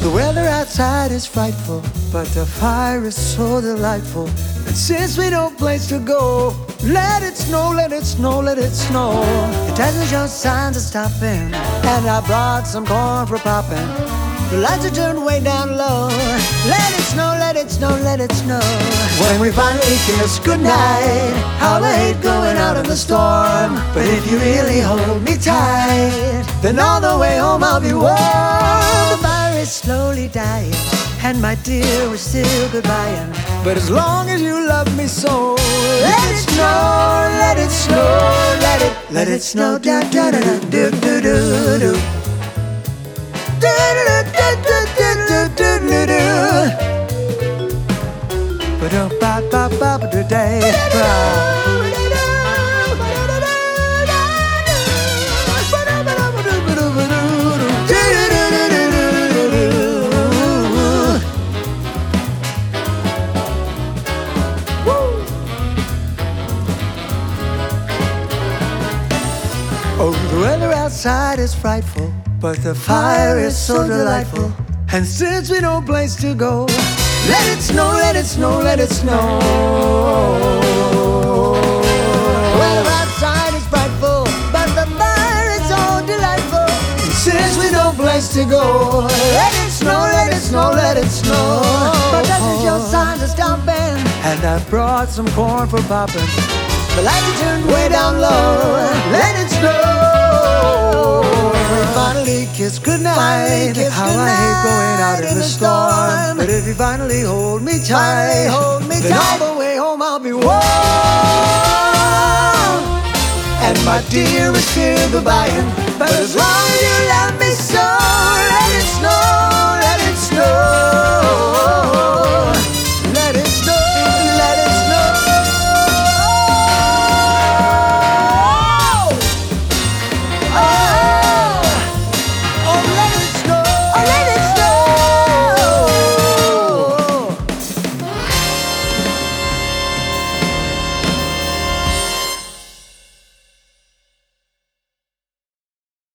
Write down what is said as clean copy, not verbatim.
The weather outside is frightful, but the fire is so delightful. And since we no place to go, let it snow, let it snow, let it snow. It doesn't show signs of stopping, and I brought some corn for popping. The lights are turned way down low. Let it snow, let it snow, let it snow. When we finally kiss goodnight, how I hate going out in the storm. But if you really hold me tight, then all the way home I'll be warm. The fire is slowly dying, and my dear, we're still goodbying. But as long as you love me so, let it snow, let it snow, let it snow, da da da da do do do do. Oh, the weather outside is frightful, but the fire is so delightful. And since we no place to go, let it snow, let it snow, let it snow. The weather outside is frightful, but the fire is so delightful. And since we no place to go, let it snow, let it snow, let it snow. But doesn't show signs of stopping, and I brought some corn for popping. The lights are turned way down low. Let it snow. We finally kiss goodnight. How I hate going out in the storm. But if you finally hold me tight, then all the way home I'll be warm. And my dear is still goodbying. But as long as you love me